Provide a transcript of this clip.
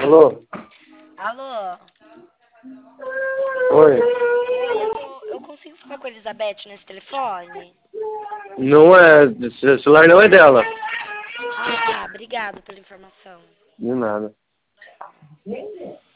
Alô? Alô? Oi. Oi, eu consigo falar com a Elizabeth nesse telefone? Não é. O celular não é dela. Ah, tá. Obrigada pela informação. De nada.